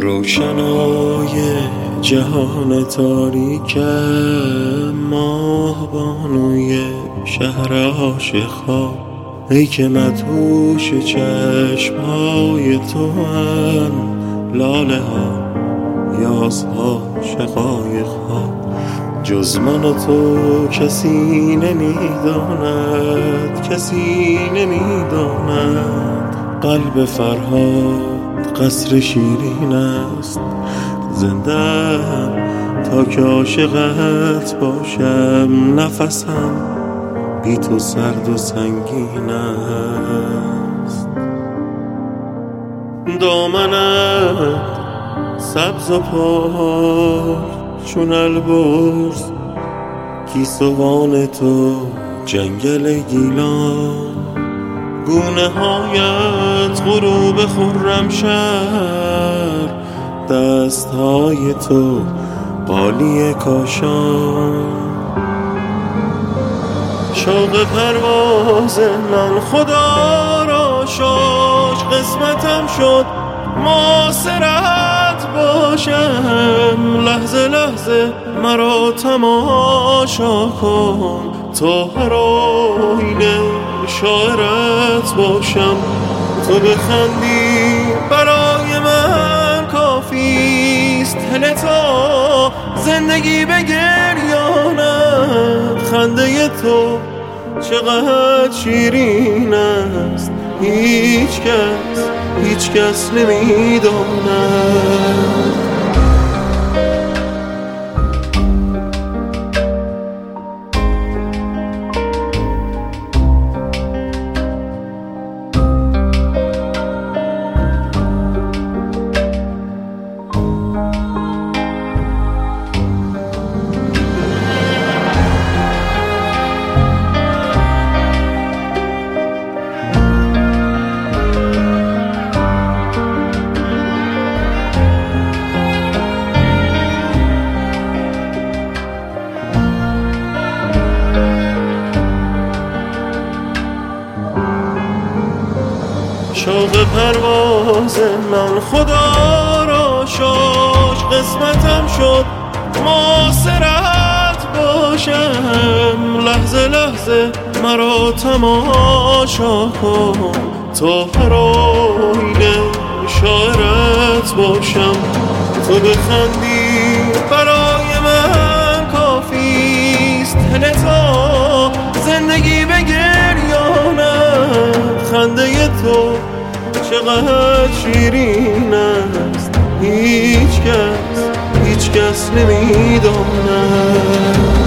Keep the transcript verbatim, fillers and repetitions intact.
روشنای جهان تاریک، ماه بانوی شهر عاشق‌ها، ای که مدهوش چشم‌های تو هم، لاله ها، یاسها، شقایق‌ها، جز من و تو کسی نمیداند، کسی نمیداند. قلب فرهاد قصر شیرین است، زنده‌ام تا که عاشقت باشم. نفسم بی تو سرد و سنگین است. دامنت سبز و پاک چون البرز، گیسوان تو جنگل گیلان، گونه هایت غروب خرمشهر، دست های تو قالی کاشان. شوق پرواز من خدا را شاش، قسمتم شد معاصرت باشم. لحظه لحظه مرا تماشا کن، تا هر آینه شاعرت باشم. تو بخندی برای من کافیست، هله تا زندگی بگریاند. خنده تو چقدر شیرین است، هیچ کس هیچ کس نمیداند. شوق پرواز من خدا را شاش، قسمتم شد معاصرت باشم. لحظه لحظه مرا تماشا کن، تا هر آینه شاعرت باشم. تو بخندی برای من کافیست، هله تا زندگی بگریاند. خنده تو چقدر شیرین است، هیچ کس هیچ کس نمیداند.